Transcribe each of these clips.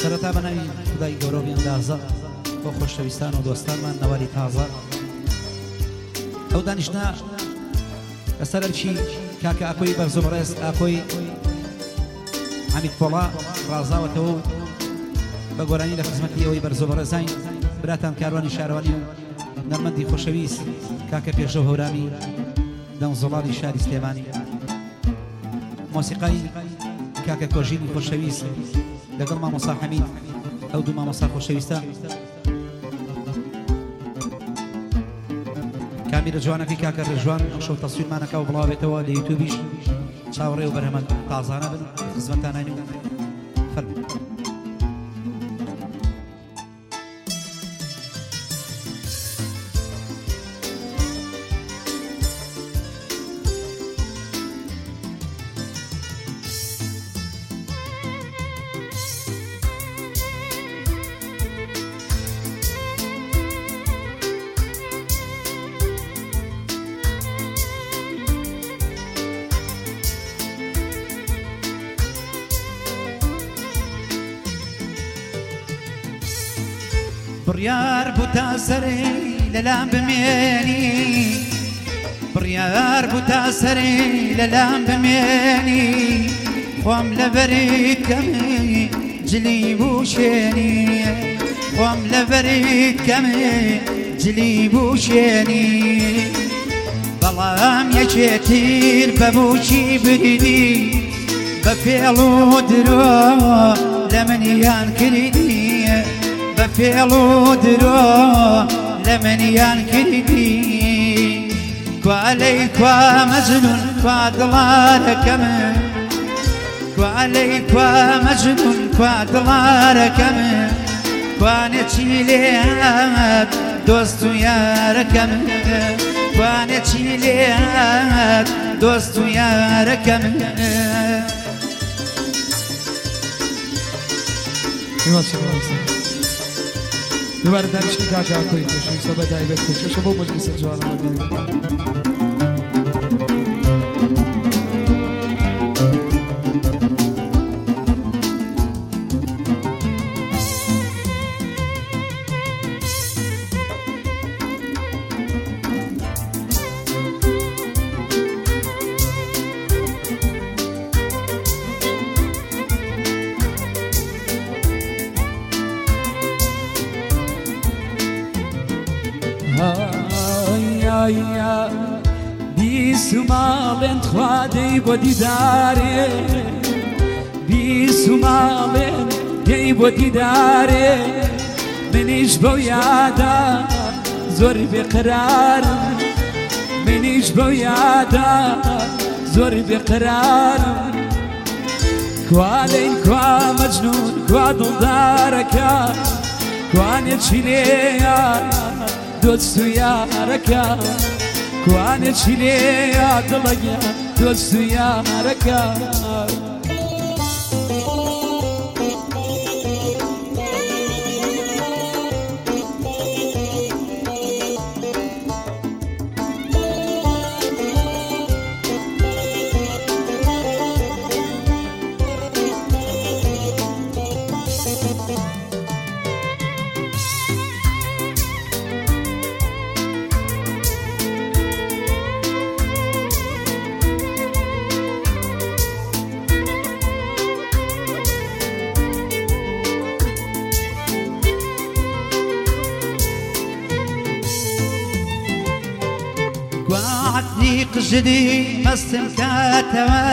سەرەتا بەناوی خودای گەورە و بیاندازە بۆ خۆشەویستان و دۆستانمان نەواری تازە ئەو دانیشتە لەسەر ئەرکی کاکە ئاکۆی بەرزوبڕێز ئاکۆی حەمید پۆڵا ڕازاوەتەوە و بە گۆرانی لە خزمەتی ئەوەی بەرزوبڕێزین براتان کاروانی شارەوانی و نەرمەندی خۆشەویست کاکە پێشە و هەورامی دەنگزوڵاڵی شاری سلێمانی مۆسیقای کاکە کۆژینی خۆشەویست لەگەڵ مامۆستا حەمید ئەو دوو مامۆستا خۆشەویستە کامیرە جوانەکەی کاکە ڕێژوان شەو تەسویرمانەکە و بڵاوێتەوە لە یوتیوبیش چاوەڕێ و بەرهەمە تازانە بن خزمەتانانی و فەرموو بڕیار بوو تا سەرێ لەلام بمێنی بڕیار بوو تا سەرێ لەلام بمێنی خۆم لەبەریت کەمێ جلی بوو شێنی خۆم لەبەریت کەمێ جلی بوو شێنی بەڵام یەکێتیر بەبووکی بریدی بە فێڵ و درۆ لە منیان کردی بفێڵ و درۆ لە منیان کردی کوالەی کوا مەجنون کوا دڵارەکە من کوالەی کوا مەجنون کوا دڵارەکە من کوانێکی لێ هات دۆست و یارەکە من کوانێکی لێ هات دۆست و یارەکە من دوباره دانشگاه کاکە ئاکۆی خۆشەویستە بەدایبەت کۆچەشە بۆ مەجلیسە جوانانە بێنێت بیسوماڵێن خوادەی بۆ دیدارێ بیسوماڵێن دەی بۆ دیدارێ منیش بەو یادا زۆر بێقرارم منیش بەو یادا زۆر بێقرارم کوالەین کوا مەجنون کوا دڵدارەکە کوانێکی لێیە دۆست و یارەکە کوانێکی لێیە دڵەگە دۆست و یارەکە کوعتنی قژدی مەستم کاتەوە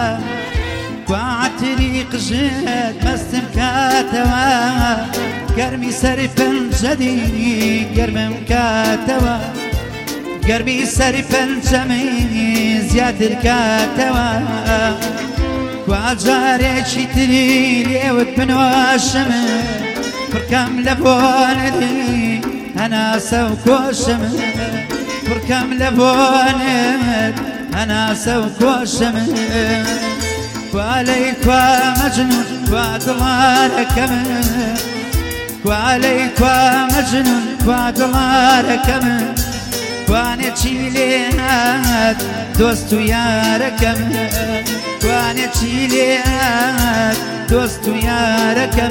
کوعتنی قژد مەستم کاتەوە گەرمی سەری پەنجەدی گەرمم کاتەوە گەرمی سەری پەنجەمی زیاتر کاتەوە کوا جارێکی تری لێوت بنواشم پڕکەم لە بۆنەدی هەناسە و کۆشم پڕکەم لە بۆنت هەناسە و کۆشم کوالەی کوا مەجنون کوا دڵارەکە من کوالەی کوا مەجنون کوا دڵارەکە من کوانێکی لێهات دۆست و یارەکەم کوانێکی لێهات دۆست و یارەکەم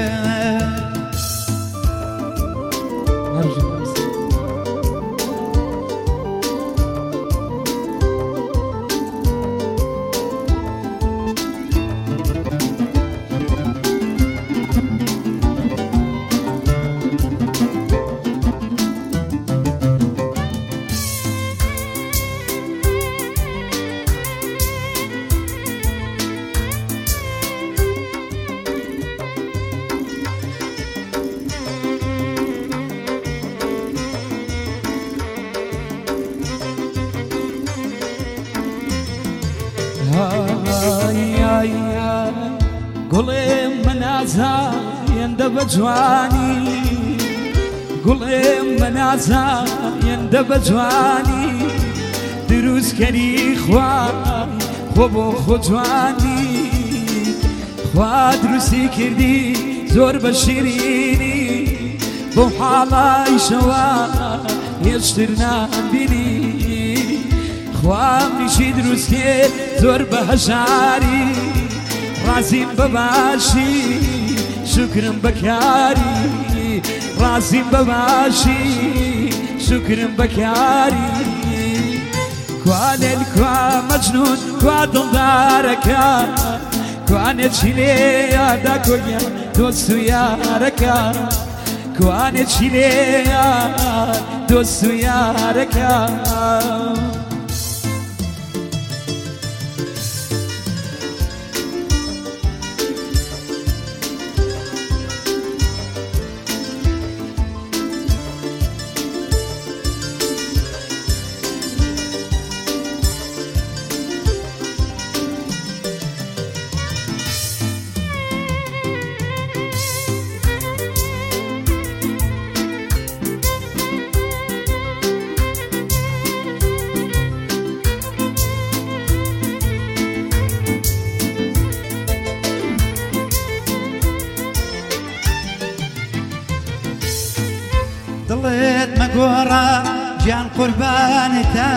گوڵێم منازایەندە بە جوانی گوڵێم منازایەندە بە جوانی دروستکەری خوا خۆ بۆ خۆ جوانی خوا دروستی کردی زۆر بە شیرینی بۆ حاڵایشەوە هێشتر نابینی خوا منیشی دروست کرد زۆر بە هەژاری رازیم بباشی شکرم بکاری رازیم بباشی شکرم بکاری کوا لیل کوا مجنون کوا دڵدارەکە کوانێکی لێ یادا کۆیا دۆست و یارەکە کوانێکی لێ دۆست و یارەکە دڵێت مەگۆڕە گیان قوربانتە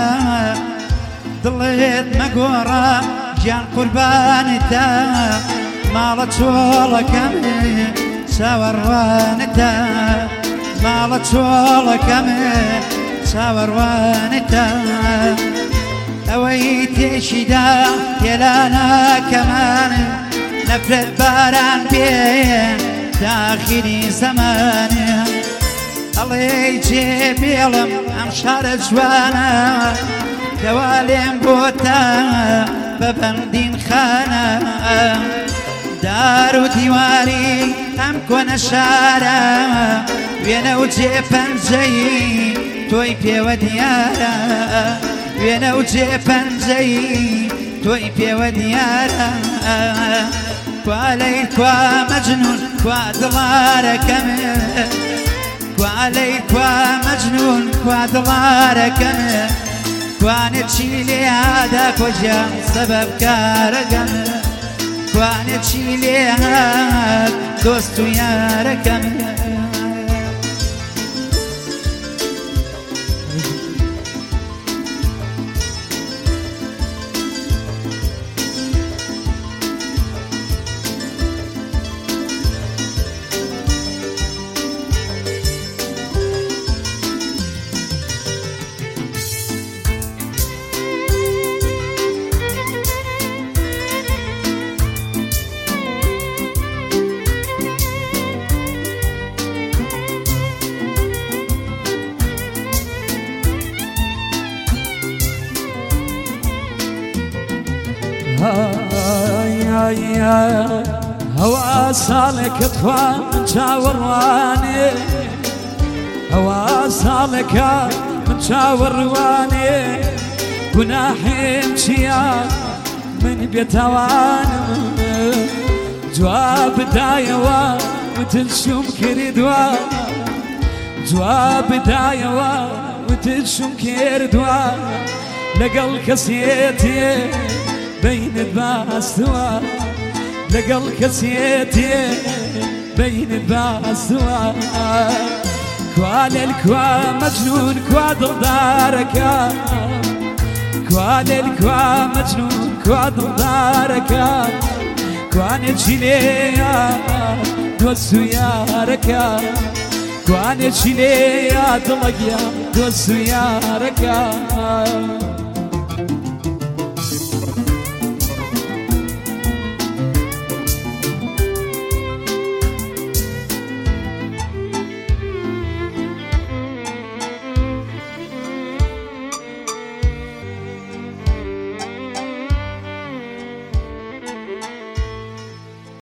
دڵێت مەگۆڕە گیان قوربانتە ماڵە چۆڵەکەم چاوەڕوانتە ماڵە چۆڵەکەم چاوەڕوانتە ئەوەی تێشیدا هێلا ناکەمان نەفرەت باران پێ داخلی زەمانە ئەڵێ جێبێڵم ئەم شارە جوانە کەوا لێم بۆتە بەبەندین خانە دار و دیواری ئەم کۆنە شارە وێنە و جێپەنجەی تۆی پێوە دیارە وێنە و جێپەنجەی تۆی پێوە دیارە کوا لەیل کوا مەجنون کوا دڵارەکەم کوا لەیل کوا مەجنون کوا دڵارەکەم کوانێکی لێهادا کۆژیان سەبەب کارەکەم کوانێکی لێهات دۆست و یارەکەم هەوا ساڵێکت خوا من چاوەڕوانێ هەوا ساڵێکە من چاوەڕوانێ گوناحێم چییە من بێتاوانم جواب بدایەوە وتت شوم کردووە جواب بدایەوە وتت شوم کردووە لەگەڵ کەسێتێ بینت باستووە لەگەڵ کەسێتێ بینت باستووە الكوا مجنون كوا درداركا الكوا مجنون كوا درداركا كواني تشيليا دوسو يا ركا كواني تشيليا دلقيا دوسو يا ركا